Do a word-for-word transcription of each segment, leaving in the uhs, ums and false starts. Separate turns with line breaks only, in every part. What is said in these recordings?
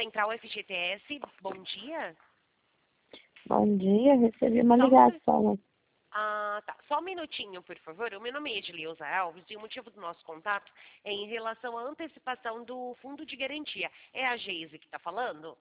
Central F G T S, bom dia.
Bom dia, recebi uma
Só um
ligação.
Ah, tá. Só um minutinho, por favor. O meu nome é Edileuza Alves e o motivo do nosso contato é em relação à antecipação do fundo de garantia. É a Geise que está falando?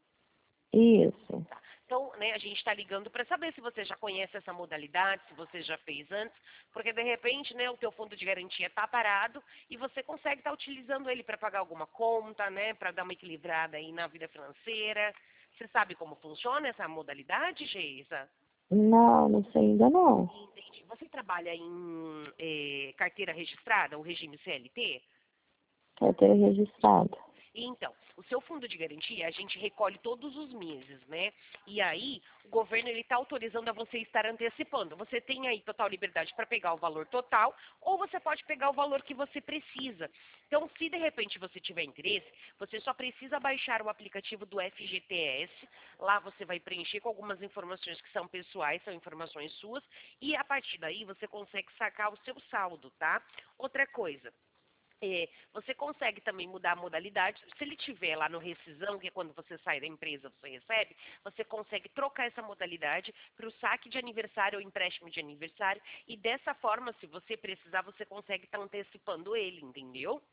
Isso.
Tá. Então, né, a gente está ligando para saber se você já conhece essa modalidade, se você já fez antes, porque de repente, né, o teu fundo de garantia está parado e você consegue estar tá utilizando ele para pagar alguma conta, né, para dar uma equilibrada aí na vida financeira. Você sabe como funciona essa modalidade, Geisa?
Não, não sei ainda não.
Entendi. Você trabalha em eh, carteira registrada, o regime C L T?
Carteira registrada.
Então, o seu fundo de garantia a gente recolhe todos os meses, né? E aí, o governo ele está autorizando a você estar antecipando. Você tem aí total liberdade para pegar o valor total, ou você pode pegar o valor que você precisa. Então, se de repente você tiver interesse, você só precisa baixar o aplicativo do F G T S. Lá você vai preencher com algumas informações que são pessoais, são informações suas, e a partir daí você consegue sacar o seu saldo, tá? Outra coisa. É, você consegue também mudar a modalidade. Se ele tiver lá no rescisão, que é quando você sai da empresa, você recebe, você consegue trocar essa modalidade para o saque de aniversário ou empréstimo de aniversário. E dessa forma, se você precisar, você consegue estar antecipando ele, entendeu?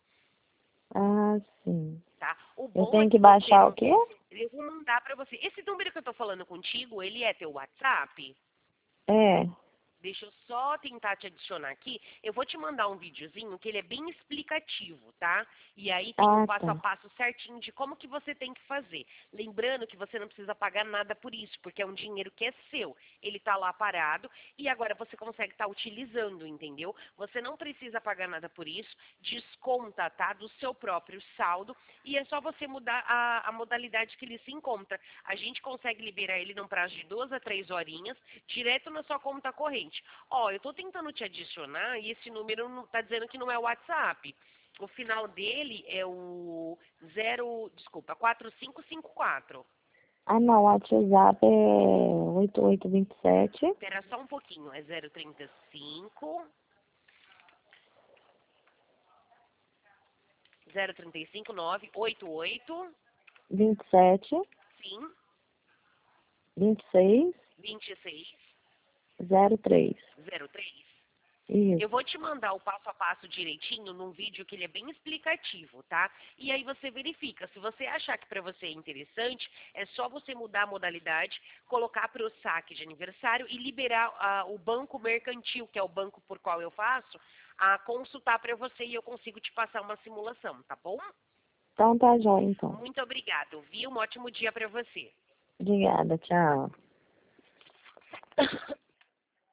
Ah, sim.
Tá? O
Eu
bom é
tenho que
que você
baixar o
não...
quê?
Eu vou mandar para você. Esse número que eu estou falando contigo, ele é teu WhatsApp?
É.
Deixa eu só tentar te adicionar aqui. Eu vou te mandar um videozinho que ele é bem explicativo, tá? E aí tem um
Ah,
passo a
tá.
passo certinho de como que você tem que fazer. Lembrando que você não precisa pagar nada por isso, porque é um dinheiro que é seu. Ele tá lá parado e agora você consegue estar utilizando, entendeu? Você não precisa pagar nada por isso. Desconta, tá? Do seu próprio saldo. E é só você mudar a, a modalidade que ele se encontra. A gente consegue liberar ele num prazo de duas a três horinhas, direto na sua conta corrente. Ó, eu estou tentando te adicionar e esse número não, tá dizendo que não é o WhatsApp. O final dele é o zero, desculpa, quatro cinco cinco quatro.
Ah, não, o WhatsApp é oito oito dois sete,
Espera só um pouquinho, é zero trinta e cinco, zero trinta e cinco, nove oito oito,
vinte e sete,
sim,
vinte e seis,
vinte e seis,
zero três.
zero três. Eu
Isso.
vou te mandar o passo a passo direitinho num vídeo que ele é bem explicativo, tá? E aí você verifica. Se você achar que para você é interessante, é só você mudar a modalidade, colocar para o saque de aniversário e liberar uh, o banco mercantil, que é o banco por qual eu faço, a consultar para você e eu consigo te passar uma simulação, tá bom?
Então tá jóia, então.
Muito obrigado, viu? Um ótimo dia para você.
Obrigada, tchau.